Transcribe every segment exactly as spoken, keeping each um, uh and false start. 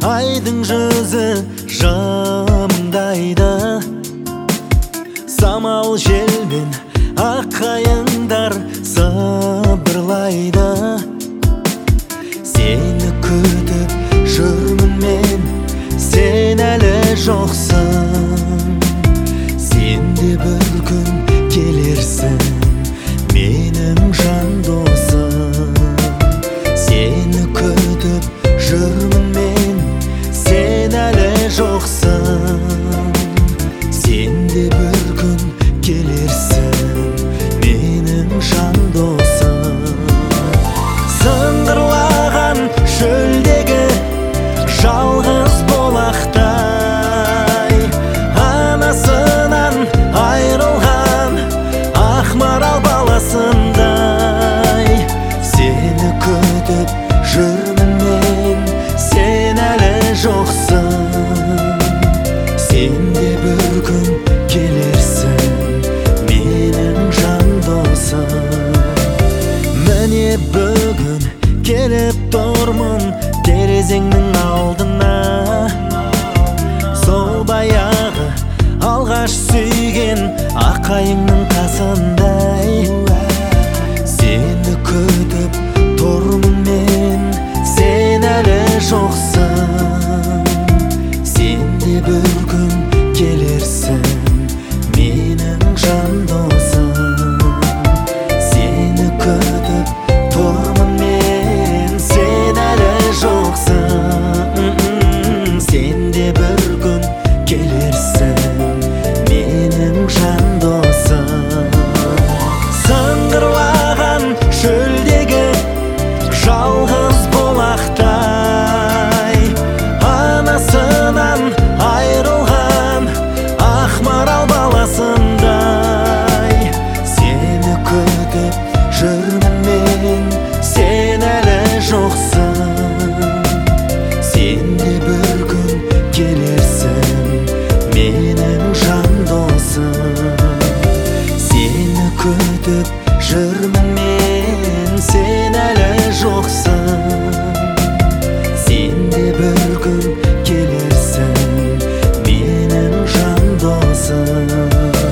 айдың жүзі жымыңдайды. Самал желмен ақ қайыңдар сыбырлайды. Сені күтіп жүрмін мен, сен әлі жоқсың. Сен де бір күн келерсің, менің жан досым. Сені күтіп жүрмін мен, сен әлі жоқсың. Сен де бір күн келерсің, менің жан досым. Сыңғырлаған шөлдегі жалғыз болақтай, анасынан айрылған ақ марал баласындай. Сені күтіп жүрмін мен, сен әлі жоқсың. Сен де бір күн келерсің, менің жан досым. Міне бүгін келіп тұрмын терезеңнің алдына. Сол баяғы алғаш сүйген ақ қайыңның қасындай. Сені күтіп тұрмын мен, сен әлі жоқсың. Сен де бір күн келерсің, менің жан досым. Сені күтіп тұрмын мен, сен әлі жоқсың. Сен де бір күн келерсің, менің жан досым. Сыңғырлаған шөлдегі жалғыз болақтай, анасынан айрылған ақ марал баласындай. Сені күтіп жүрмін мен, сен әлі жоқсың. Сен де бір күн келерсің, менің жан досым. Сені күтіп жүрмін мен, сен әлі жоқсың. Сен де бір күн келерсің, менің жан досым.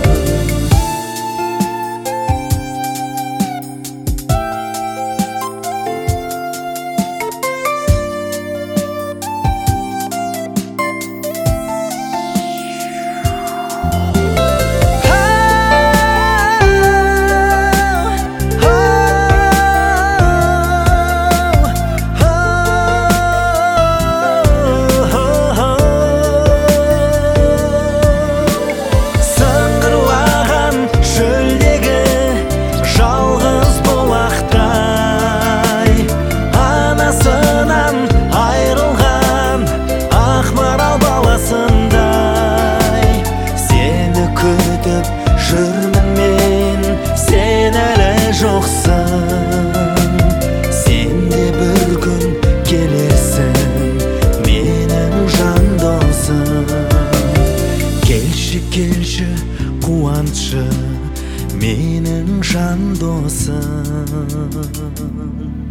Жүрмін мен, сен әлі жоқсың. Сен де бір күн келерсің, менің жан досым. Келші, келші, қуантшы, менің жан досым.